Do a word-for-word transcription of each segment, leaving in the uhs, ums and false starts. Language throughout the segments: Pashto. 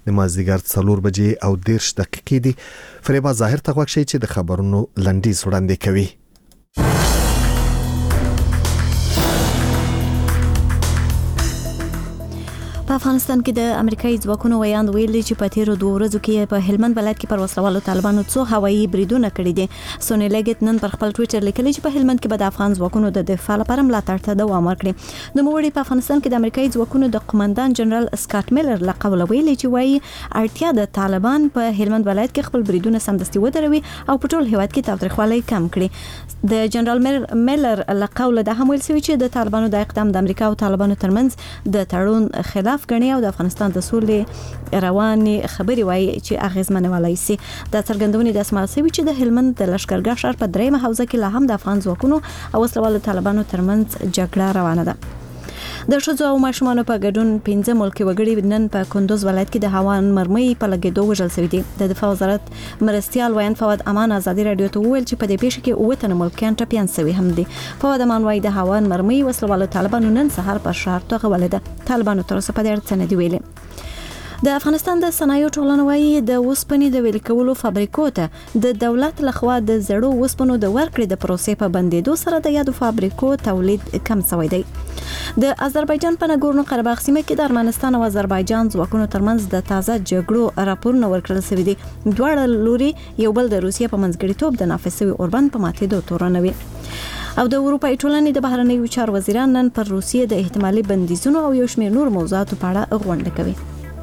د مازدیګر څلور بجې او دېرش دقیقې دي. فریبا ظاهر ته غوښتي چې د خبرونو لنډیز وړاندې کوي. په افغانستان کې د امریکایي ځواکونو ویاند ویلي چې په تیرو دوه ورځو کې په هلمند ولایت کې پر وسلوالو طالبانو څو هوایي بریدونه کړي دي. سونی لیګټ نن پر خپل ټوئیټر لیکلي چې په هلمند کې به د افغان ځواکونو د دفاع لپاره ملاتړ ته دوام ورکړي. د موړي په افغانستان کې د امریکایي ځواکونو د قومندان جنرال سکاټ میلر له قوله ویلي چې وایي اړتیا د طالبان په هلمند ولایت کې خپل بریدونه سمدستي ودروي او په ټول هیواد کې تاوتریخوالی کم کړي. د جنرال میلر له قوله د هم ویل شوی چې د طالبانو د اقدام د امریکا او طالبانو ترمنځ د تړون خلاف غني او د افغانستان د سولې رواني خبري وایي چې اغیزمنه ولای شي. د څرګندونې د اسماعیل سوي چې د هلمند د لشکرګاه ښار په دریمه حوزه کې لا هم د افغان ځواکونو او وسلوالو طالبانو ترمنځ جګړه روانه ده. د ښځو او ماشومانو په ګډون پنځه ملکي وګړي نن په کندوز ولایت کې د هوان مرمۍ په لګېدو وژل شوي دي. د دفاع وزارت مرستیال ویاند فواد امان ازادي رادیو ته وویل چې په دې پیښه کې اووه تنه ملکیان ټپیان شوي هم دي. فواد امان وایي د هوان مرمۍ وسلوالو طالبانو نن سهار په ښار توغولې ده. طالبانو تر اوسه په دې اړه څه نه دي ویلي. د افغانستان د صنایعو ټولنه وایي د اوسپنې د ویلې کولو فابریکو ته د دولت لخوا د زړو اوسپنو د ورکړې د پروسې په بندېدو سره د یادو فابریکو تولید کم شوی دی. د آذربایجان په ناګورنو قرهباغ سیمه کې د ارمنستان او آذربایجان ځواکونو ترمنځ د تازه جګړو راپورونه ورکړل شوي دي. دواړه لوري یو بل د روسیې په منځګړیتوب د نافذ شوي اوربند په ماتېدو تورنوي. او د اروپایي ټولنې د بهرنیو چارو وزیران نن پر روسیې د احتمالي بندیزونو او یو شمېر نور موضوعاتو په اړه غونډه کوي.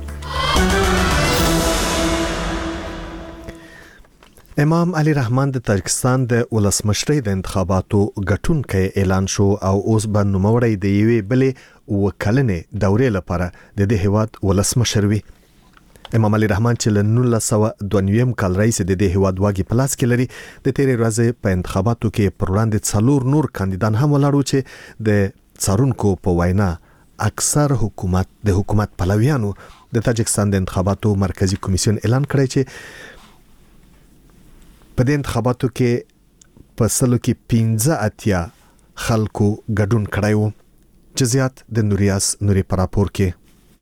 امام علي رحمان د تاجکستان د ولسمشرۍ د انتخاباتو ګټونکی اعلان شو او اوس به نوموړی د یوې بلې وکلنې دورې لپاره د دې هیواد ولسمشر وي. امام علي رحمان چې له نولس سوه دوه نوي کال راهیسې د دې هیواد واګې په لاس کې لري، د تیرې ورځې په انتخاباتو کې پر وړاندې څلور نور کاندیدان هم ولاړ وو چې د څارونکو په وینا اکثر حکومت د حکومت پلویانو د تاجکستان د انتخاباتو مرکزی کمیسیون اعلان کړی چې په دې انتخاباتو کې په سلو کې پنځه اتیا خلکو ګډون کړی وو. جزئیات د نوریاس نوري په راپور کې.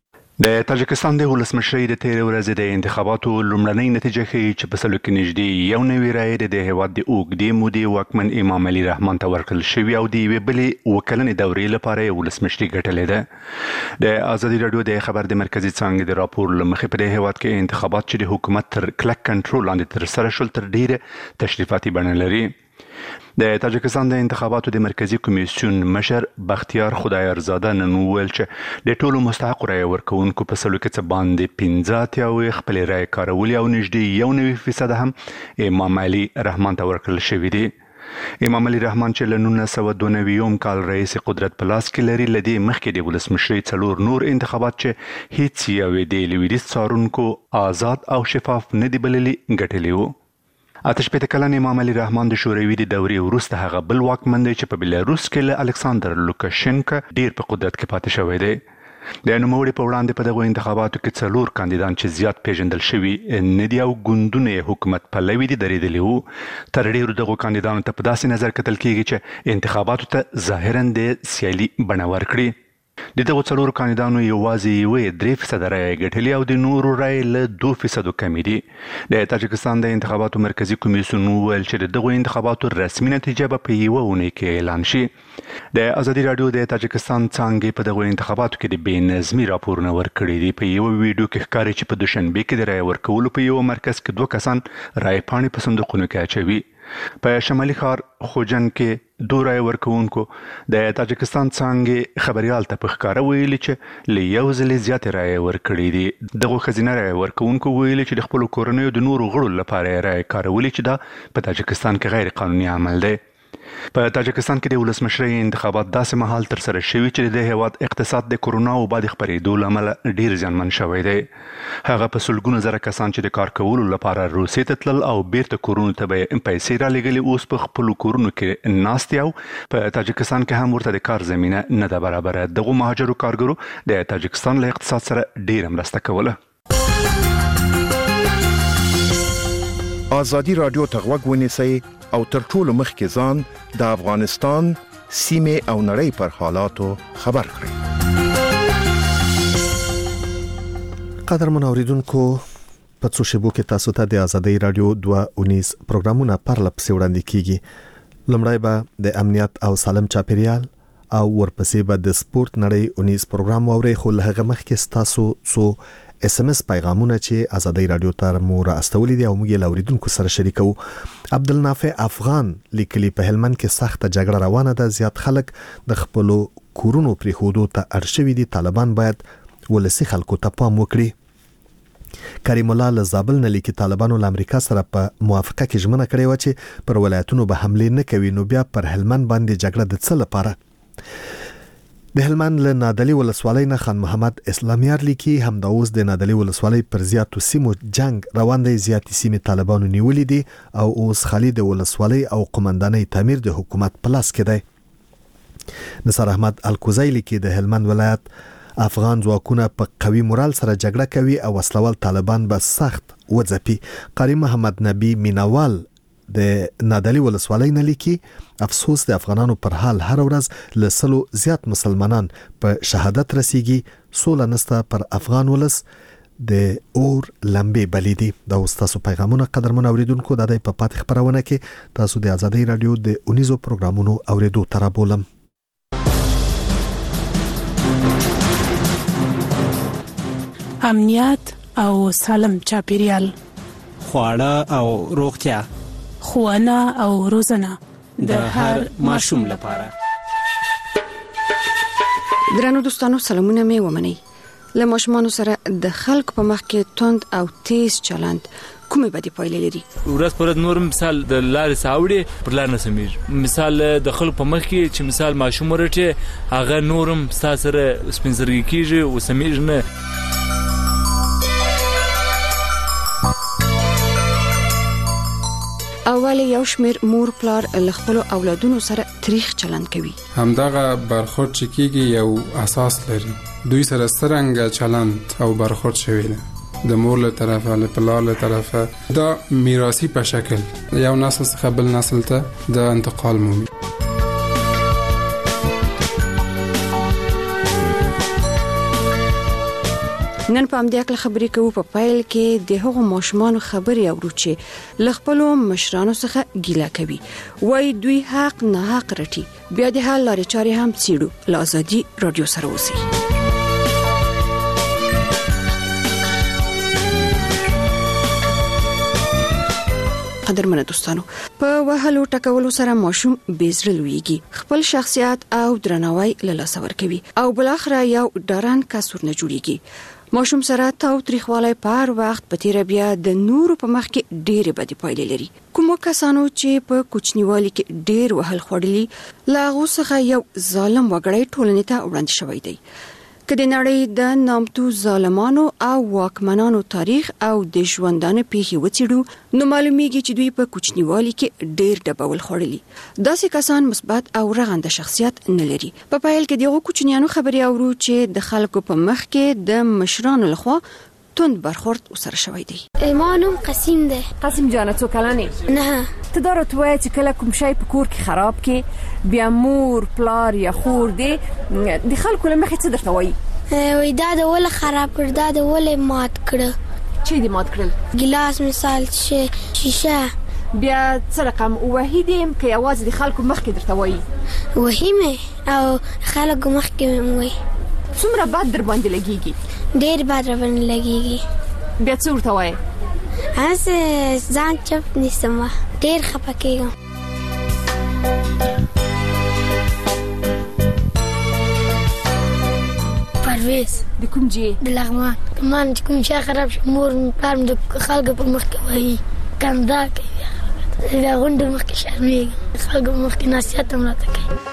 د تاجکستان د ولسمشرۍ د تیرې ورځې د انتخاباتو لومړنۍ نتیجه ښیي چې په سلو کې نږدې یو نوي رایې د هیواد د اوږدې مودې واکمن امام علي رحمان ته ورکړل شوي او د یوې بلې وکلنې دورې لپاره یې ولسمشري ګټلې ده. د ازادي راډیو د خبر د مرکزي څانګې د راپور له مخې په دې هیواد کې انتخابات چې د حکومت تر کلک کنټرول لاندې ترسره شول تر ډیره تشریفاتي بڼه لري. د تاجکستان د انتخاباتو د مرکزی کمیسیون مشر بختیار خدایارزاده نن وویل چې د ټولو مستحق رایې ورکوونکو په سلو کې څه باندې پنځه اتیا خپلې رایې کارولې او نږدې یو نوي فیصده هم امام علي رحمان ته ورکړل شوي دي. امام علي رحمان چې له نولس سوه دوه نوي کال راهیسې قدرت په لاس کې لري، له دې مخکې د ولسمشرۍ څلور نور انتخابات چې هیڅ یوې د لویدیځ څارونکو آزاد او شفاف نه دي بللي ګټلي وو. اته شپېته کلن امام علي رحمان د شوروي د دورې وروسته هغه بل واکمن دی چې په بلاروس کې له الکساندر لوکاشینکا ډیر په قدرت کې پاتې شوی دی. د نوموړي په وړاندې په دغو انتخاباتو کې څلور کاندیدان چې زیات پیژندل شوي نه دي او ګوندونه یې حکومت پلوي دي درېدلي وو. تر ډیرو دغو کاندیدانو ته په داسې نظر کتل کیږي چې انتخاباتو ته ظاهرا د سیالي بڼه ورکړي. د دغو څلورو کاندیدانو یوازې یوې درې فیصده رایې ګټلې او د نورو رایې له دوه فیصدو کمې دي. د تاجکستان د انتخاباتو مرکزی کمیسیون وویل چې د دغو انتخاباتو رسمي نتیجه به په یوه اونۍ کې اعلان شي. د ازادي راډیو د تاجکستان څانګې په دغو انتخاباتو کې د بې نظمي راپورونه ورکړي دي. په یوه ویډیو کې ښکاري چې په دوشنبې کې د رایې ورکولو په یوه مرکز کې دوه کسان رایې پاڼې په صندوقونو کې اچوي. په شمالي ښار خوجن کې دوه رایې ورکوونکو د تاجکستان څانګې خبریال ته په ښکاره ویلي چې له یو ځلې زیاتې رایې ورکړي دي. دغو ښځینه رایې ورکوونکو ویلي چې د خپلو کورنیو د نورو غړو لپاره یې رایې کارولي چې دا په تاجکستان کې غیر قانوني عمل دی. په تاجکستان کې د ولسمشرۍ انتخابات داسې مهال ترسره شوي چې د هیواد اقتصاد د کرونا وبا د خپرېدو له امله ډیر زیانمن شوی دی. هغه په سلګونو زره کسان چې د کار کولو لپاره روسیې ته تلل او بیرته کورونو ته به یې پیسې رالېږلې اوس په خپلو کورونو کې ناست دي او په تاجکستان کې هم ورته د کار زمینه نه ده برابره. دغو مهاجرو کارګرو د تاجکستان له اقتصاد سره ډیره مرسته کوله. ازادي راډیو ته غوږ ونیسئ او تر ټولو مخکې ځان د افغانستان سیمې او نړۍ پر حالاتو خبر کړئ. قدرمن اوریدونکو په څو شیبو کې تاسو ته د ازادۍ رادیو دوه اونیس پروګرامونه پرله پسې وړاندې کیږي. لومړی به د امنیت او سالم چاپیریال او ورپسې به د سپورت نړۍ اونیس پروګرام ووري. خو له هغه مخکې تاسو څو اس ام اس پیغامونه چې ازادۍ رادیو ته مو راستولې دي او موږ یې اوریدونکو سره شریکو. عبدالنافع افغان لیکلي په هلمند کې سخت جګړه روانه ده، زیات خلک د خپل کورونو پرې خودو ته ارشوي دي. طالبان باید ولسی خلکو ته پام وکړي. کریم الله له زابل نه لیکي طالبانو له امریکا سره په موافقه کې ژمنه کړې و چې پر ولایتونو به حمله نه کوي، نو بیا پر هلمند باندې جګړه د څه لپاره؟ د هلمند له نادلی ولسوالۍ نه خان محمد اسلامیار لیکي هم د اوس د نادلی ولسوالۍ پر زیاتو سیمو جنگ روان دی، زیاتې سیمې طالبانو نیولې دي او اوس خالد ولسوالۍ او قومندانۍ تعمیر د حکومت په لاس کې دی. نصر احمد الکوزی لیکي د هلمند ولایت افغان ځواکونه په قوي مورال سره جګړه کوي او وسلوال طالبان به سخت وځپي. قاری محمد نبی مینوال د نادلی ولسوالۍ نه لیکي افسوس د افغانانو پر حال هر ورځ له سلو زیات مسلمانان په شهادت رسیږي، سوله نسته پر افغان ولس د اور لمبې بلې دي. دا تاسو پیغامونه قدرمن اوریدونکو د دې په پات خبرونه کې تاسو د ازادۍ رادیو د اونیزو پروګرامونو اوریدو تر بولم. امنیت او سالم چاپیریال، خواړه او روغتیا، ښوونه او روزنه د هر ماشوم لپاره. درنو دوستانو سلامونه مې ومنئ. له ماشومانو سره د خلکو په مخ کې توند او تیز چلند کومې بدې پایلې لري؟ ورځ پر ورځ نور مثال د لارې ساوړي پر لار نه سمېږي. مثال د خلکو په مخ کې چې مثال ماشوم ورټي هغه نورم ستا سره سپینزرګي کېږي او سمېږي نه. اول یو شمیر مور پلار له خپل اولادونو سره تاریخ چلند کوي. همدغه برخورد چې کیږي یو اساس لري. دوی سره څنګه چلند او برخورد شوی دی د مور له طرفه له پلار له طرفه، دا میراثي په شکل یو نسل څخه بل نسل ته د انتقال مومي. نن په همدې اړه خبرې کوو. په پیل کې د هغو ماشومانو خبرې اورو چې له خپل مشرانو څخه ګیله کوي، وای دوی حق نه حق رټي. بیا د حل لارې چارې هم څېړو. له ازادي رادیو سره اوسئ. قدرمنه دوستانو، په وهلو ټکولو سره ماشوم بیزره لویږي، خپل شخصیت او درناوی له لاسه ورکوي او بل اخر یو ډارن کسور نه جوړیږي. ماشوم سره تاو تریخوالی په هر وخت په تیر بیا د نورو په مخ کې ډېرې بدې پایلې لري. کوم کسانو چې په کوچنیوالي کې ډېر وهل خوړلي لا هغو څخه یو ظالم وګړی ټولنې ته وړاندې شوی دی. که د نړۍ د نامتو ظالمانو او واکمنانو تاریخ او د ژوندانه پیښې وڅېړو نو معلومیږي چې دوی په کوچنیوالي کې ډېر ډبول خوړلي. داسې کسان مثبت او رغنده شخصیت نه لري. په پایل کې دغه کوچنیانو خبرې اورو چې د خلکو په مخ کې د مشرانو لخوا توند برخورد وسره شوی دی. ایمانم قسیم ده. قسیم جانه تو کلنی؟ نه. ته داره توی چې کله کوم شی په کور کې خراب کې بیا مور پلار یا خور دی د خلکو له مخې څه درته وایي؟ وای دا د ول خراب کړ، دا د ول مات کړ. چی دی مات کړل؟ ګلاس مثال شیشه. بیا څه رقم وحیدیم که یوازې د خلکو مخ کې درته وایي؟ وحیمه او خلکو مخ کې وایي. څومره بد در باندې لګیږي؟ ډیر بد در باندې لګیږي. بیا څه ورته وایي؟ هسه ځان چپ نیسم، ډیر خفه کېږم. پرویز د کوم جې؟ د لغمان. کمان چې کوم شي خراب شي مور پلار د خلکو په مخ کې وایي کندا کوي، بیا غونډه مخ کې شرمېږي، خلکو مخ کې نصیحت هم راته کوي.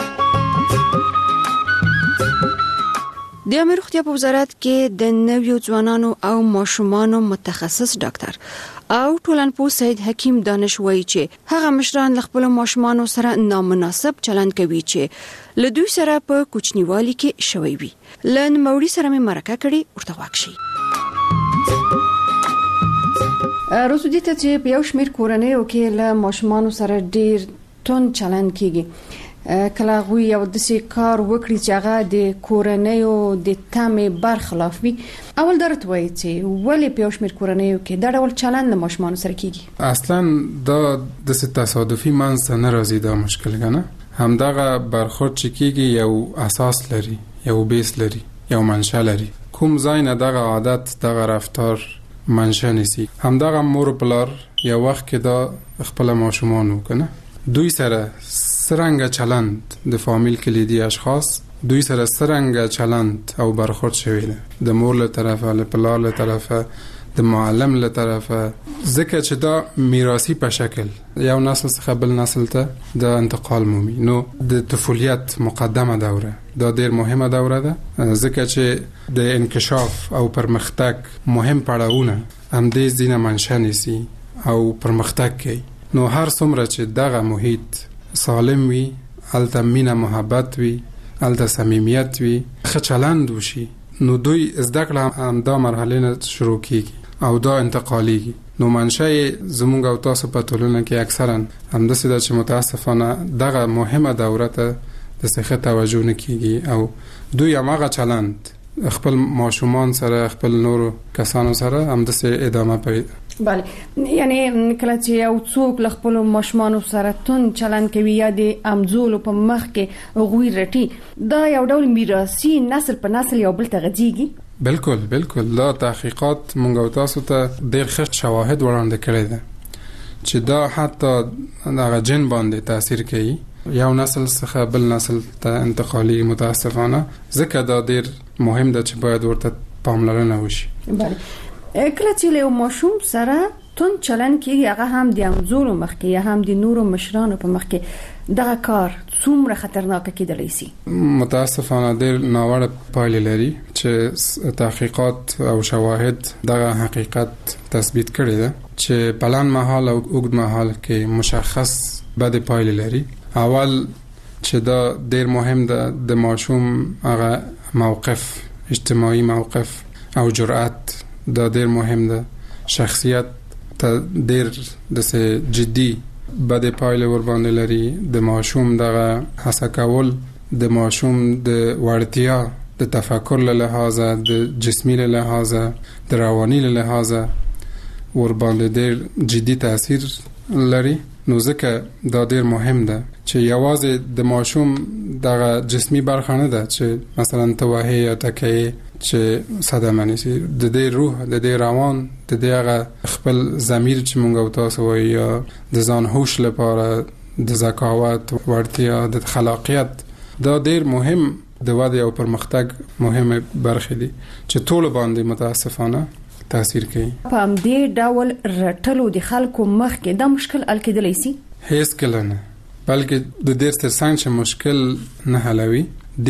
د عامه روغتیا په وزارت کې د نویو ځوانانو او ماشومانو متخصص ډاکټر او ټولنپوه سید حکیم دانش وایي چې هغه مشران له خپل ماشومانو سره نامناسب چلند کوي چې له دوی سره په کوچنیوالي کې شوی وي. لن موري سره مې مرکه کړې ورته واکشي. روزو دي ته چې په یو شمیر کورنیو کې له ماشومانو سره ډیر تون چلند کیږي. کله غوي یو د سي کار وکړي چې هغه د کورنیو د تامې برخلاف وي اول درته وایي چې ولې په شمیر کورنیو کې دا ډول چلند ماشومان سره کیږي اصلا دا د تصادفي منځ نه راځي دا مشکل کنه همدغه برخورد چې کیږي یو اساس لري یو بیس لري یو منشأ لري کوم ځای نه دغه عادت دغه رفتار منشأ نسی همدغه مور پلار یو وخت کې دا خپل ماشومان وکنه دوی سره سرنګ چلند د فامیل کلیدي اشخاص دوی سره سرنګ چلند او برخورد شوی د مور له طرفه له پلار له طرفه د معلم له طرفه ځکه چې دا میراثي په شکل یو نسل څخه بل نسل ته د انتقال مومي نو د طفولیت مقدمه دوره دا ډیر مهمه دوره ده ځکه چې د انکشاف او پرمختګ مهم پړاوونه هم دې زینه منشأ نسی او پرمختګ کوي نو هر څومره چې دغه محیط سالم وي الته مینه محبت وي الته صمیمیت وي ښه چلند وشي نو دوی زده کړه هم دا مرحله نه شروع کیږي او دا انتقالیږي نو منشأ زموږ او تاسو په ټولنه کې اکثرا همداسې ده چې متاسفانه دغه مهمه دوره ته د څه توجه نه کیږي او دوی هغه چلند خپل ماشومان سره خپل نور کسانو سره همداسې ادامه کوي بله یعنی کله چې یو څوک له خپل ماشومان سره تون چلند کوي یا د امزول په مخ کې غوي رټي دا یو ډول میراثي نسل په نسل یو بل ته غځيږي بالکل بالکل دا تحقیقات مونږ او تاسو ته ډېر ښه شواهد وړاندې کړي دي چې دا حتی هغه جن باندې تاثیر کوي یو نسل څخه بل نسل ته انتقالي متاسفانه ځکه دا ډېر مهم ده چې باید ورته پاملرنه وشي بله کله چې له ماشوم سره تون چلن کیږي هغه هم د امزول مخ کې یا هم د نورو مشرانو په مخ کې دغه کار څومره خطرناک کېدلی شي متاسفانه ډېر ناوړه پایلې لري چې تحقیقات او شواهد دغه حقیقت تثبیت کړي ده چې بلند مهال او اوږد مهال کې مشخص بد پایلې لري اول چې دا ډېر مهم ده د ماشوم هغه موقف اجتماعي موقف او جرأت دا ډېر مهم ده شخصیت ته ډېر د جدي بد پایلې ور باندې لري د ماشوم دغه هڅه کول د ماشوم د وړتیا د تفکر له لحاظه د جسمي له لحاظه د رواني له لحاظه ور باندې ډېر جدي تاثیر لري نو ځکه دا ډېر مهم ده چې یوازې د ماشوم دغه جسمي برخه نه ده چې مثلا توهی یا تکیه چې صدمه نشي د دې روح د دې روان د دې هغه خپل ضمیر چې مونږ او تاسو وایي یا د ځان هوش لپاره د ذکاوت ورتیا د خلاقیت دا ډېر مهم د وده او پرمختګ مهمه برخه دي چې ټول باندې متاسفانه تاثیر کوي په دې ډول رټلو د خلکو مخ کې دا مشکل ال کېدلی شي هیڅ کله نه بلکې د ډېر ترڅنګ چې مشکل نه حلوي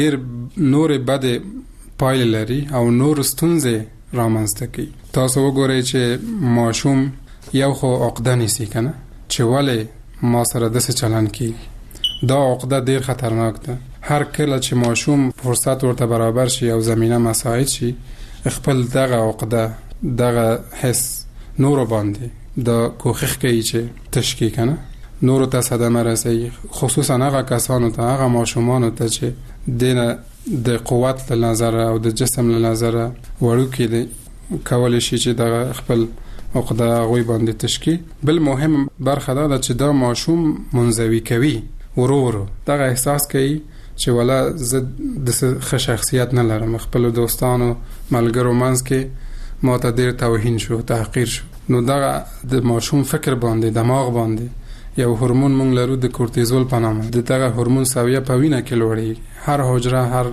ډېر نور بده پایل لري او نور ستونزې رامنځته کوي تاسو وګورئ چې ماشوم یو خو عقده نیسي کنه چې ولې ما سره داسې چلن کوي دا عقده ډېر خطرناک ده هر کله چې ماشوم فرصت ورته برابر شي او زمينه مساعد شي خپل دغه عقده دغه حس نور باندې دا کوخخ کوي چې تشکی کنه نور ته صدمه رسي خصوصا هغه کسانو ته هغه ماشومان ته چې دینه د قوت له نظر او د جسم له نظر وړو کې دي کول شي چې د خپل عقده غوي باندې تشکی بل مهم برخه ده چې دا ماشوم منزوي کوي ورو ورو دا احساس کوي چې ولا زه د شخصیت نه لرم خپل دوستانو ملګرو منځ کې ما ته ډېر توهین شو تحقیر شو نو دا د ماشوم فکر باندې دماغ باندې یو هورمون مونږ لرو د کورتیزول په نامه د دغه هورمون سویه په وینه کې لوړي هر حجره هر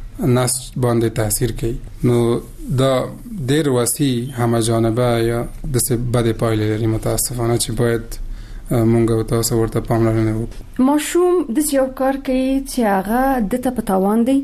نسج باندې تاثیر کوي نو دا ډېر وسیع همه جانبه یا د څه بد پایلې لري متاسفانه چې باید مونږ او تاسو ورته پاملرنه وکړو ماشوم د یو کار کوي چې هغه د ته پتاوان دی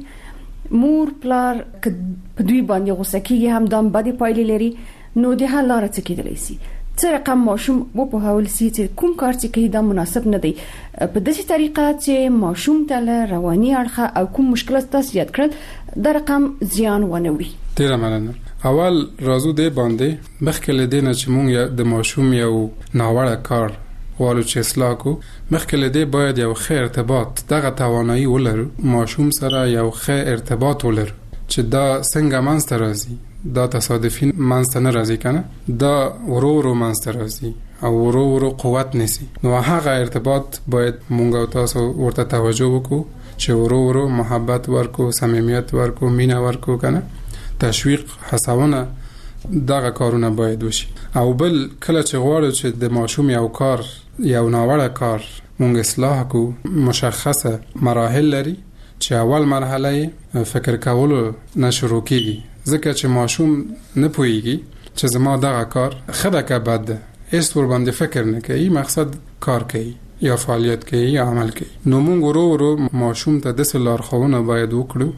مور پلار په دوی باندې غوسه کیږي هم دام بد پایلې لري نو د حل لار څه کېدلی شي څه رقم ماشوم وو په حواله سي چې کوم کار چې کوي دا مناسب نه دی په داسې طریقه چې ماشوم ته رواني اړخ او کوم مشکلات تاسو یاد کړل دا رقم زیان ونه وي ډیر مننه اول راځو دې باندې مخکې له دې نه چې مونږ د ماشوم یو ناوړه کار والو چې اصلاح کو مخکې له دې باید یو ښه ارتباط دغه توانایي ولرو ماشوم سره یو ښه ارتباط ولرو چې دا څنګه منځته راځي دا تصادفي منځته نه راځي کنه دا ورو ورو منځته راځي او ورو ورو قوت نسی نو هغه ارتباط باید مونږ او تاسو ورته توجه وکړو چې ورو ورو محبت ورکو صمیمیت ورکو مینه ورکو کنه تشویق هڅونه دغه کارونه باید وشي او بل کله چې غواړو چې د ماشوم یو کار یو ناوړه کار مونږ اصلاح کو مشخصه مراحل لري چې اول مرحله فکر کولو نه شروع کیږي ځکه چې ماشوم نه پوهیږي چې زما دغه کار خده که بد ده هیڅ ور باندې فکر نه کوي مقصد کار کوي یا فعالیت کوي یا عمل کوي نو مونږ ورو ورو ماشوم ته د لارښوونه باید وکړو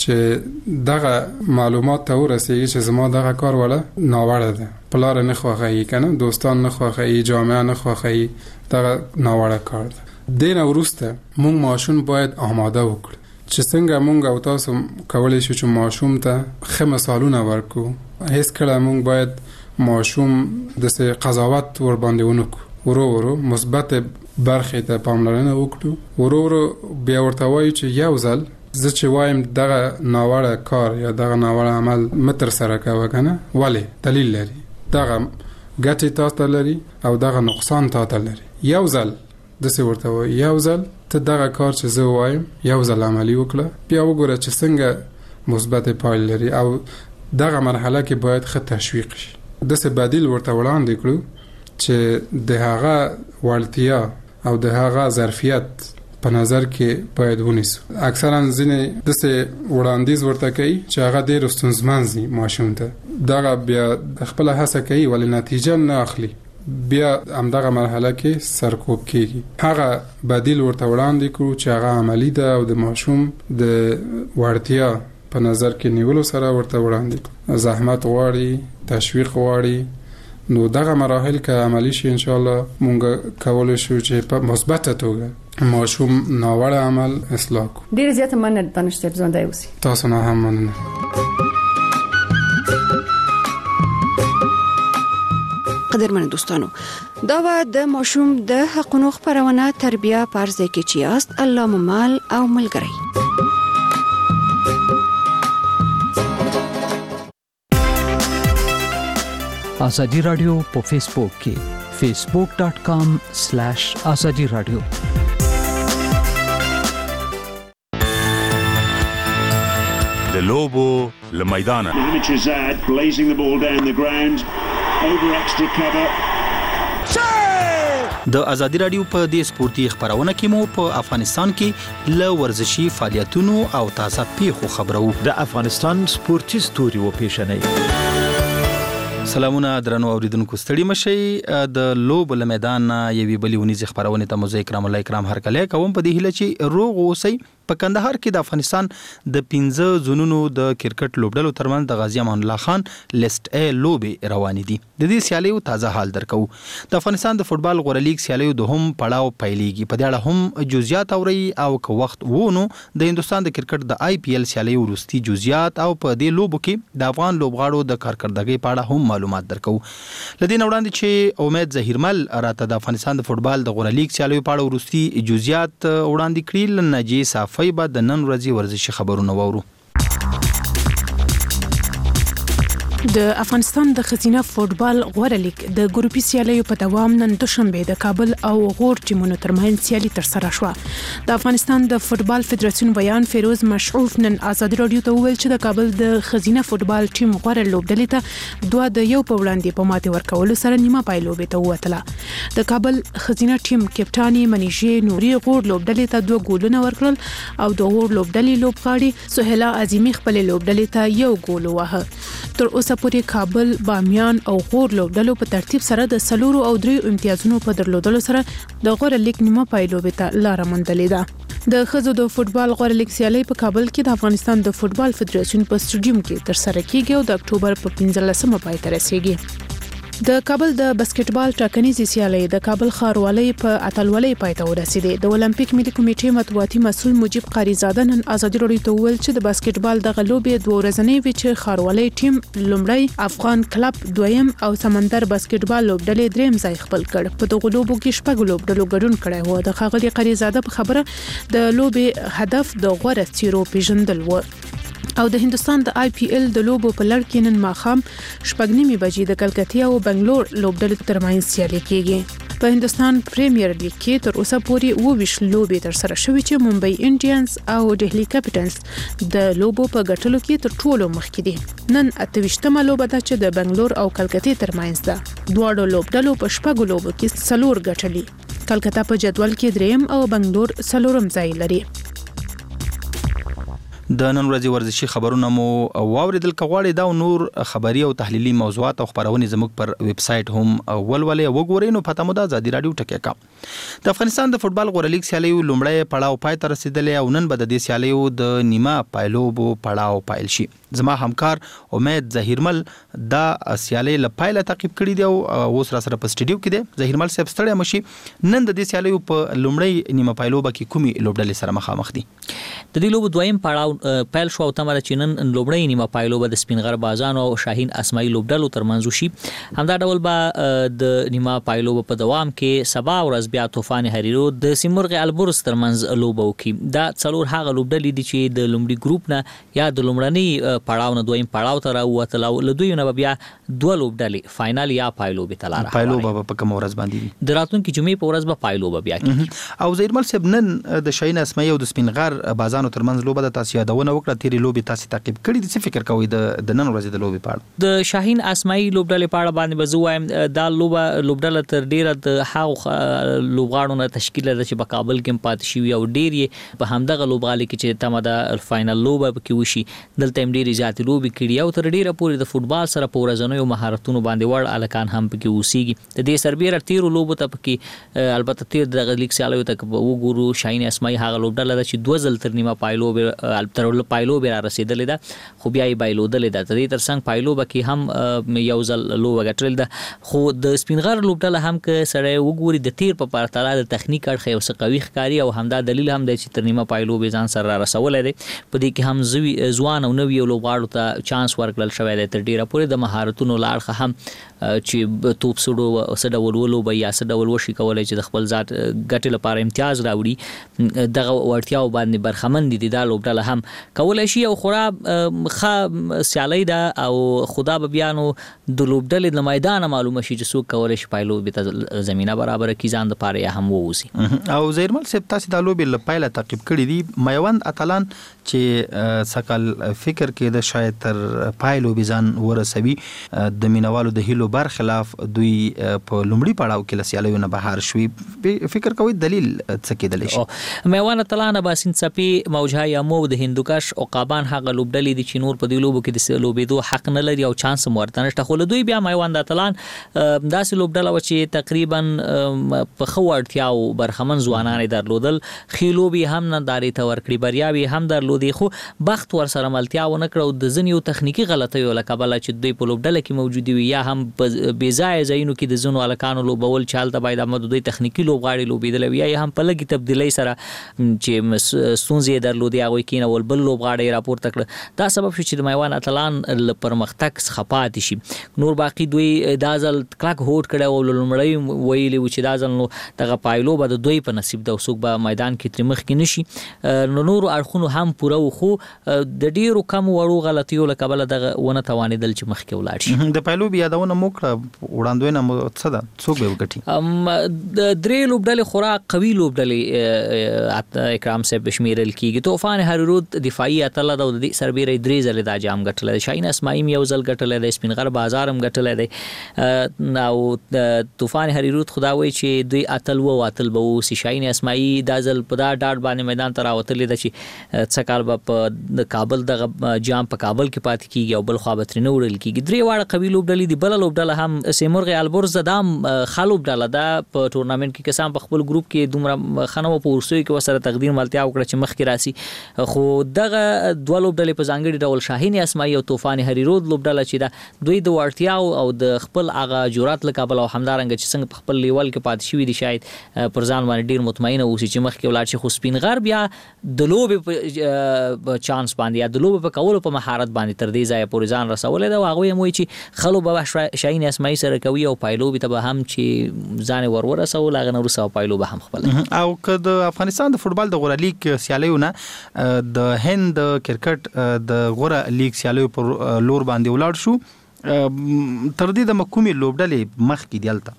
چې دغه معلومات ته ورسیږي چې زما دغه کار ولا ناوړه ده پلار نه خوښي کنه دوستان نه خوښي جامعه نه خوښي دغه ناوړه کار ده دین ورسته مونږ ماشوم باید آماده وکړو چې څنګه مونږ او تاسو کولای شو چې ماشوم ته ښه مثالونه ورکو هیڅ کله مونږ باید ماشوم د څه قضاوت ور باندې ونکو ورو ورو مثبت برخې ته پاملرنه وکړو ورو ورو بیا ورته وایو چې یو ځل زه چې وایم دغه ناوړه کار یا دغه ناوړه عمل متر سره کوه کنه ولی دلیل لري دغه ګټې تاسو لري او دغه نقصان تاسو لري یو ځل د څه ورته وایي یو ځل ته دغه کار چې زه وایم یو ځل عملی وکړه بیا وګوره چې څنګه مثبت پایله لري او دغه مرحله کې باید ښه تشویق شي د څه بدیل ورته وړاندې کړو چې د هغه وړتیا او د هغه ظرفیت په نظر کې باید ونیسو اکثرا ځینې د څه وړاندیز ورته کوي چې هغه ډېر ستونزمن دي ماشوم ته دغه بیا خپل هڅه کوي ولې نتیجه نه اخلي بیا همدغه مرحله کې سرکوب کیږي هغه بدیل ورته وړاندې کړو چې هغه عملی ده او د ماشوم د وړتیا په نظر کې نیولو سره ورته وړاندې کړو زحمت غواړي تشویق غواړي نو دغه مراحل که عملی شي ان شاء الله مونږ کولای شو چې په مثبت توګه ماشوم ناوړه عمل اصلاح کو ډیر زیات مننه دانش صاحب ژوندای اوسئ تاسو نه هم مننه قدرمن دوستانو دا و د ماشوم د حقوقو خبرونه تربیه پرځ کې چیاست الله ممال او ملګری آزادی رادیو په فیسبوک کې facebook dot com slash azadi radio د لوبو لمیدانه Michizad blazing the ball down the ground over extra cover د ازادي رادیو په دې سپورتي خبرونه کې مو په افغانستان کې ل ورزشي فعالیتونو او تازه پیښو خبرو د افغانستان سپورتي ستوري و پیښنې سلامونه درنو اوریدونکو ستړي مشي د لوب له میدان یوي بلی ونیز خبرونه ته مو کرام الله کرام هر کله کوم په دې هله چې روغ اوسئ په کندهار کې د افغانستان د پنځه زونونو د کرکټ لوبډلو ترمن د غازی امان الله خان لیست ا لوبې روانې دي د دې سیالیو تازه حال درکو د افغانستان د فوتبال غوړه لیګ سیالیو د هم پړاو پیلېږي په دې اړه هم جزئیات اوري او که وخت وونو د هندستان د کرکټ د آی پی ایل سیالیو وروستي جزئیات او په دې لوبو کې د افغان لوبغاړو د کارکردګۍ په اړه هم معلومات درکو لدین وړاندې چې امید ظهیرمل راته د افغانستان د فوتبال د غوړه لیګ سیالیو په اړه وروستي جزئیات وړاندې کړي نجی صافی بعد د نن ورځې ورزشي خبرونه وورو د افغانستان د خزینه فوتبال غوړه لیګ د ګروپي سیالیو په دوام نن دوشنبه د کابل او غور ټیمونو ترمنځ سیالي تر سره شوه د افغانستان د فوتبال فدراسیون بیان فیروز مشعوف نن آزادي رادیو ته وویل چې د کابل د خزینه فوتبال ټیم غوړه لوبډلې ته دوه د یو په وړاندې په ماته ورکولو سره نیمه پای لوبې ته ووتله د کابل خزینه ټیم کپټانی منیژه نوري غور لوبډلې ته دوه ګولونه ورکړل او د غور لوبډلې لوبغاړي سهیلا عظیمی خپل لوبډلې ته یو ګول ووهه تر اوسه پورې کابل بامیان او غور لوبډلو په ترتیب سره د سلورو او دریو امتیازونو په درلودلو سره د غوړه لیګ نیمه پای لوبې ته لار موندلې ده د خزو د فوتبال غوړه لیګ سیالي په کابل کې د افغانستان د فوتبال فدراسیون په سټډیوم کې تر سره کیږي او د اکتوبر په پنځلسمه پای ته رسیږي د کابل د باسکټبال ټاکنیزې سیالۍ د کابل ښاروالۍ په اتلولۍ پای ته ورسېدې. د اولمپیک ملي کمیټې مطبوعاتي مسؤل مجيب قاریزاده نن ازادي راډیو ته وویل چې د باسکټبال دغه لوبې دوه ورځنۍ وي چې ښاروالۍ ټیم لومړی افغان کلب دویم او سمندر باسکټبال لوبډلې دریم ځای خپل کړ. په دغه لوبو کې شپږ لوبډلو ګډون کړی و. د ښاغلي قاریزاده په خبره د لوبې هدف د غوړه څیرو پیژندل و. او د هندستان د آی پی ایل د لوبو په لړ کې نن ماښام شپږ نیمې بجې د کلکتیا او بنگلور لوبډلې ترمنځ سیالي کیږي. په هندستان پریمیر لیګ کې تر اوسه پورې اووه لوبې تر سره شوې چې ممبئی انډینز او دهلی کیپټلز د لوبو په ګټلو کې تر ټولو مخکې دي. نن اتهشتمه لوبه ده چې د بنگلور او کلکتې ترمنځ ده. دواړو لوبډلو په شپږو لوبو کې څلور ګټلي. کلکتا په جدول کې دریم او بنگلور څلورم ځای لري. د نن ورځې ورزشي خبرونه مو واوریدل. کغواړي دا نور خبري او تحلیلي موضوعات او خبرونه زموږ پر ویب سټ هم ولولې وګورئ. نو پته مو ده ازادي رادیو ټکی کا. د افغانستان د فوتبال غوړه لیګ سیالي لومړی پړاو پای ته رسیدلې او نن به د دې سیالیو د نیمه پایلوبو پړاو پایل شي. زما همکار امید ظهیرمل دا سیالي لپاره تعقیب کړی دی او اوس را سره په سټډیو کې دی. ظهیرمل صاحب ستړی مشي. نن د دې سیالیو په لومړی نیمه پایلوبه کې کومي لوبډلې سره مخامخ دي؟ د دې لوبو دویم پړاو پیل شو او تمره چې نن لومړی نیمه پایلوبه د سپینغر بازان او شاهین اسماعیل لوبډلو ترمنځ شي. همدا ډول به د نیمه پایلوبه په دوام کې سبا ورځ بیا طوفان هریرو د سیمرغ البرز ترمنځ لوبه وکي. دا څلور هغه لوبډلې دي چې د لومړي ګروپ نه یا د لومړنۍ پړاو نه دویم پړاو ته راووتل او له دوی نه بیا دوه لوبډلې فائنل یا پایلوبه ته لاره. پایلوبه په کوم ورځ باندې د راتلونکي جمعې په ورځ به پایلوبه بیا کیږي. او ظهیرمل صاحب نن د شاهین اسماعیل او د سپینغر بازانو ترمنځ لوبه د تاسو یادونه وکړه. تیری لوبي تاسو تعقیب کړی دي. څه فکر کوئ د د نن ورځې د لوبي په اړه؟ د شاهین اسماعیل لوبډلې په اړه باندې بزوایم دا لوبه لوبډله تر ډیره د هاو لوبغاړو نه تشکیل لري چې په کابل کې پات شي او ډیر یې په همدغه لوبغالي کې چې تمه د فائنل لوبه کې وشي. دلته هم ډیر زیات لوبي کړي او تر ډیره پورې د فوتبال سره په ورځنیو مهارتونو باندې وړ الکان هم پکې اوسېږي. د دې سربېره تیرو لوبو ته پکې البته تیر د لیګ سیالیو ته وګورو. شاهین اسماعیل هغه لوبډله چې دوه ځل تر نیمه پایلوبه البته پایلوبه را رسیدلې ده خو بیا یې بایلودلې ده. د دې ترڅنګ پایلوبه کې هم یو ځل لوبه ګټل ده. خو د سپینغر لوبډله هم که سړی وګوري د تیر په پرتله د تخنیک اړخ یو څه قوي ښکاري او همدا دلیل هم دی چې تر نیمه پایلوبه ځان سره را رسولې ده. په دې کې هم زوی ځوان او نوی لوبغاړو ته چانس ورکړل شوی دی. تر ډیره پورې د مهارتونو لاړخه هم چې توپ سړو سډول ولوبه یا سډول وشي کولای چې د خپل ذات ګټل لپاره امتیاز راوړي. دغه ورتیاو باندې برخمن دي د لوبډله هم کولای شي او خورا خا سیالي ده او خدا به بیانو د لوبډلې د میدان معلومه شي چې څوک کولای شي پایلوبه ته زمينه برابر کی ځان د پاره هم ووسی. او زیرمل صاحب تاسو د لوبې لپاره تعقیب کړی دي. میوند اتلان چې سکل فکر کې د شاید تر پایلوبه ځان ورسوي د مینوالو د هیلو بر خلاف دوی په لومړي پړاو کې لسیالیو نه بهر شوي. فکر کوي دلیل څه کېدلی شي؟ میوند اتلان باسین صفي موجه یا مو د هندوکش او قابان هغه لوبډلې دي چې نور په دې لوبو کې د لوبېدو حق نه لري او چانس ورته نشته. خو دوی بیا میوند اتلان داسې لوبډله و چې تقریبا په خو اړتیاو برخمن ځوانان درلودل. خېلوبي هم نه داري ته ورکړي بریاوي هم درلودي خو بخت ور سره ملتیا و نه کړو. د ځنیو تخنیکی غلطیو لکبل چې دوی په لوبډله کې موجود وي یا هم بې ځای ځایونو کې د زنو الکانو لوبول چالت باید د دوی تخنیکی لوبغاړي لوبېدل وي یا هم په لګي تبدیلی سره چې سونځي درلودي هغه کې نه ول بل لوبغاړي راپورته کړ. دا سبب شو چې د میوان اتلان پرمختګ خپات شي. نور باقی دوی دازل کلک هوټ کړه او لومړی ویلي و چې دازل نو دغه پایلو به د دوی په نصیب د وسوک به میدان کې تر مخ کې نشي. نو نور اړخونو هم پوره خو د ډیرو کم وړو غلطیو لکبل دغه ونه توانیدل چې مخ کې ولاړ شي. د پایلو بیا دونه موکړه وړاندوینه مو څه ده څوک به وکټي؟ د درې لوبډلې خورا قوي لوبډلې اکرام صاحب شمیرل کیږي. طوفان هرورود دفاعي اتل د دې سربېره درې ځله د جام غټل. شاهین اسماعیل یو ځل غټل د سپینغر بازارم غټل دی او طوفان هرورود خدا وای چې دوی اتل وو اتل به وو. شاهین اسماعیل د ځل په دا ډاډ باندې میدان ته راوتل دي چې څکال په کابل د جام په کابل کې پاتې کیږي او بل خوا به ترې نه وړل کیږي. درې واړه قوي لوبډلې دي. بل لوبډله هم سیمرغ البرز دام خالو لوبډله ده په ټورنامنت کې کسان په خپل ګروپ کې دومره خنو په ورسوي کې وسره تقدیر ملتیا وکړه چې مخ کې راسي. خو دغه دوه لوبډلې په ځانګړي ډول شاهین اسماعیل او طوفان هریرود لوبډله چې ده دوی د وړتیاو او د خپل هغه جرأت له کابل او همدارنګه چې څنګه په خپل لیول کې پاتې شوي دي شاید پر ځان باندې ډیر مطمئن اوسي چې مخ کې ولاړ شي. خو سپین غر بیا د لوبې په چانس باندې یا د لوبې په کولو په مهارت باندې تر دې ځای پورې ځان رسولې ده. هغه یې موي چې خلو به شاهین اسماعیل سره کوي او پایلو به هم چې ځان ورور رسول هغه نور سو پایلو به هم خپل. او که د افغانستان د فوتبال د غوړه لیگ سیالیونه د هند کرکټ د غوړه لیگ سیالیو پر لور باندې ولاړ شو تر دې د مکومي لوبډلې مخ کې دیلته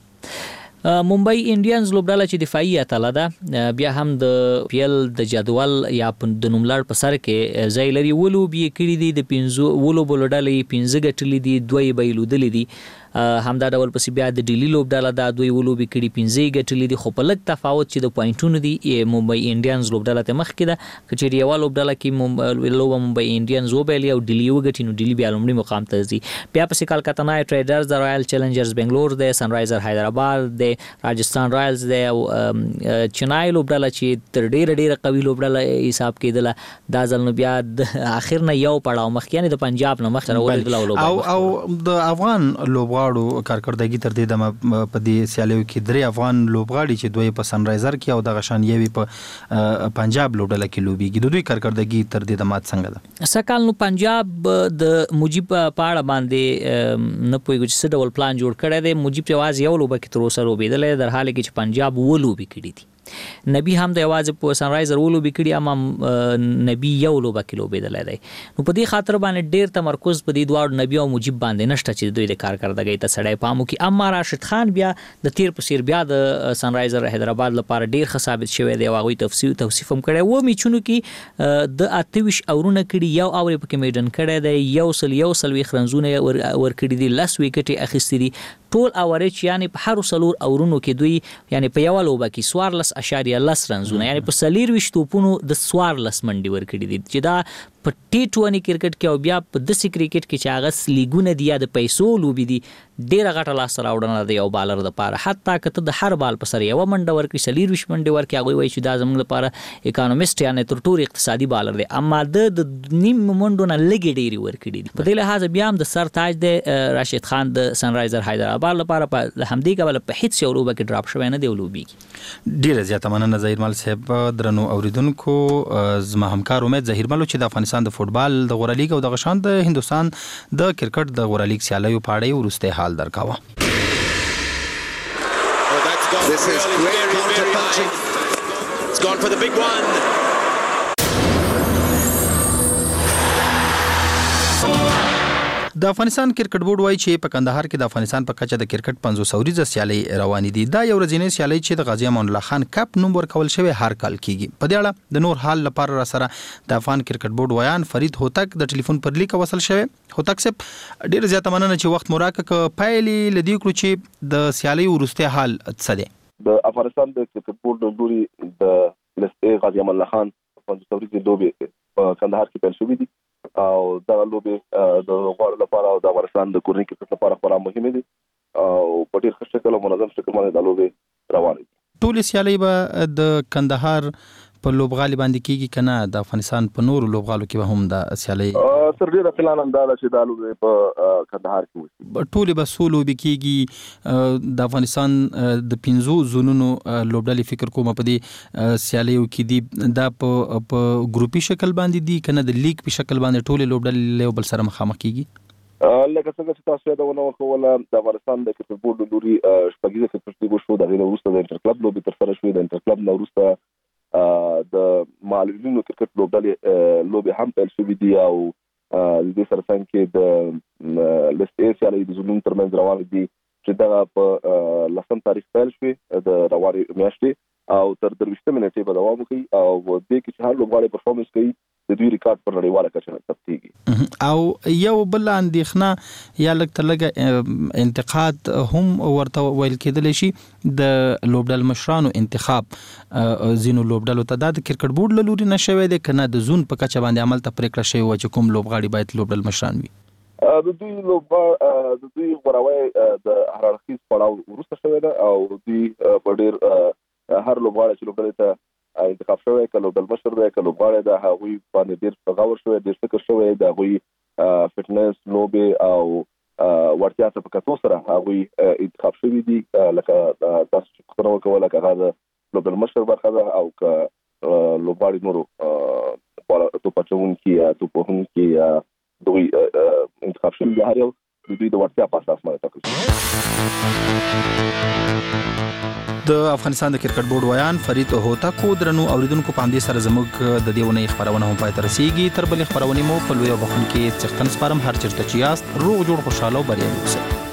ممبئی انډینز لوبډاله چې دفاعي اتله ده بیا هم د پیل د جدول یا د نوملړ په سر کې ځای لري. ولوبي کړي دي د پنځو ولو بولډالې پنځه ګټلې دي دوی بیلودلې دي. همدا ډول پسې بیا د ډیلی لوبډاله دا دوی ولوبي کړي پنځه ګټلې دي. خو په لږ تفاوت چې د پوینټونو دي ممبئی انډینز لوبډاله ته مخ کې ده. کچېری یو لوبډاله کې لوب ممبئی انډینز وبېلی او ډیلی وګټي نو ډیلی بیا لومړی مقام ته ځي. بیا پسې کلکتا نایټ رایډرز د رایل چیلنجرز بنگلور د سنرایزر حیدرآباد د راجستان رایلز د چنای لوبډاله چې تر ډیره ډیره قوي لوبډاله حساب کېدله دا ځل نو بیا د اخر نه یو پړاو مخ کې نه د پنجاب نه مخ سره ولې او او د افغان لوبغاړو کارکردګي تر دې د په دې سیالیو کې درې افغان لوبغاړي چې دوی په سنرایزر کې او د غشان یوي په پنجاب لوبډاله کې لوبيږي د دوی کارکردګي تر دې د مات څنګه ده. سکهال نو پنجاب د مجيب پاړه باندې نه پوي چې څه ډول پلان جوړ کړی دی. مجيب چې واز یو لوبه کې تر اوسه لوبېدل در حال کې چې پنجاب ولوبي کړی دي. نبی هم د یوازې په سنرایزر ولوبي کړي اما نبی یو لوبه کې لوبېدل دی. نو په دې خاطر باندې ډیر تمرکز په دې دواړو نبی او مجيب باندې نشته چې دوی د کارکردګۍ ته سړی پامو کې. اما راشد خان بیا د تیر په سیر بیا د سنرایزر حیدرآباد لپاره ډیر ښه ثابت شوی دی. واغوي تفصیل توصیف هم کړی و میچونو کې د اتویش اورونه کړي یو اور په کې میډن کړی دی یو سل یو سلوي خرنزونه ور ور کړی دي لس وکټي اخیستي دي. ټول اورچ یعنی په هر سلور اورونو کې دوی یعنی په یو لوبه کې سوارلس اشاریه لس رنزونه یعنی په سلیر وش توپونو د سوارلس منډي ور کړی دي چې دا په ټي ټوئنټي کرکټ کې او بیا په داسې کرکټ کې چې هغه لیګونه دی یا د پیسو لوبي دي ډیره غټه لاس راوړنه دی یو بالر د پاره. حتی کته د هر بال په سر یو منډه ور کړی سلیر وش منډي ور کړي هغه وایي چې دا زموږ لپاره اکانومست یعنی تر ټولو اقتصادي بالر دی. اما د نیم منډو نه لګي ډیری ور کړی دي. په دې لحاظ بیا هم د سر تاج د راشد خان د سنرایزر حیدرآباد لپاره په همدې کبل په هیڅ یو لوبه کې ډراپ شوی نه دی ولوبي. ډیره زیاته مننه ظهیر مال صاحب. درنو اوریدونکو زما همکار امید ظهیر مال چې د افغانستان د فوتبال د غوړه لیګ او د غشان د هندستان د کرکټ د غوړه لیګ سیالیو په اړه ورسته حال درکاوه. This is great counter punching. It's gone for the big one. د افغانستان کرکټ بورډ وایي چې په کندهار کې د افغانستان په کچه د کرکټ پنځوس سوريزه سیالي روانې دي. دا یو ورځنی سیالي چې د غازی امان الله خان کپ نوم ورکول شوی هر کال کیږي. په دې اړه د نور حال لپاره را سره د افغان کرکټ بورډ ویان فرید هوتک د ټلیفون پر لیک وصل شوی. هوتک صاحب ډیر زیاته مننه چې وخت مراکه پایلې لدی کړو چې د سیالي ورسته حال څه دی. د افغانستان د کرکټ بورډ لوري د لسته غازی امان الله خان پنځوس سوريزه دوبه په کندهار کې پیل شوې دي او دا لوبه د غوړ لپاره او د افغانستان د کورنۍ کرکټ لپاره خورا مهمه دي او په ډیر ښه شکل او منظم شکل باندې دا لوبه روانه دي. ټول سیالي به د کندهار په لوبغالي باندې کیږي کنه د افغانستان په نورو لوبغالو کې به هم د سیالي تر ډیره پلان هم دا چې دا لوبه په کندهار کې وي. ټول به سولو به کیږي د افغانستان د پنځو زونونو لوبډلې فکر کوم په دې سیالیو کې دي دا په په ګروپي شکل باندې دي کنه د لیګ په شکل باندې ټول لوبډلې بل سره مخامخ کیږي. لکه څنګه چې تاسو دا ونه کوله د افغانستان د کرکټ بورډ لوري شپږیزه کرکټ لیګ شو د غیر وروسته د انټر کلب لوبي تر سره شوې د انټر کلب نو وروسته د معلولینو کرکټ لوبډلې لوبي هم پیل شوې دي او د دې سره څنګه د لسته سیالي د زونون ترمنځ روان دي چې دا په لسم تاریخ پیل شوې د رواني میاشتې او تر درويشته منټې به دوام کوي او د دې کې چې هر لوبغاړي پرفورمنس کوي د دوی ریکارډ پر نړیواله کچه ثبتېږي. او یو بل اندېښنه یا لږ تر لږه انتقاد هم ورته ویل کېدلی شي د لوبډل مشرانو انتخاب زینو لوبډلو ته د کرکټ بورډ له لوري نشوي د کنه د زون په کچه باندې عمل ته پریکړه شوی و چې کوم لوبغاړي باید لوبډل مشران وي. د دوی لوبغاړي د دوی غوړاوی د هرارخیز پړاو وروسته شوی ده او دوی په ډیر هر لوبغاړي چې لوبډل ته انتخاب شوی کله لوبډل مشر دی کله لوبغاړي د هغوی باندې ډیر غور شوی ډیر فکر شوی د هغوی فټنس لوبي او ورتیا ته په کتو سره هغوی انتخاب شوی دي لکه تاسو چې خبرونه کوله هغه د لوبډل مشر برخه ده او ک لوبغاړي نورو تو پچون کې تو په هم کې دوی انتخاب شوی دي هر یو د دوی د ورتیا په اساس باندې ټاکل د افغانستان د کرکټ بورډ ویان فرید هوتکو درنو اوریدونکو په همدې سره زموږ د دیونه خبرونه هم پای ته رسیږي. تر بلې خبرونه مو په لوی وبخون کې څښتن سپارم هر چیرته چې یاست روغ جوړ خوشاله او بریالي اوسئ.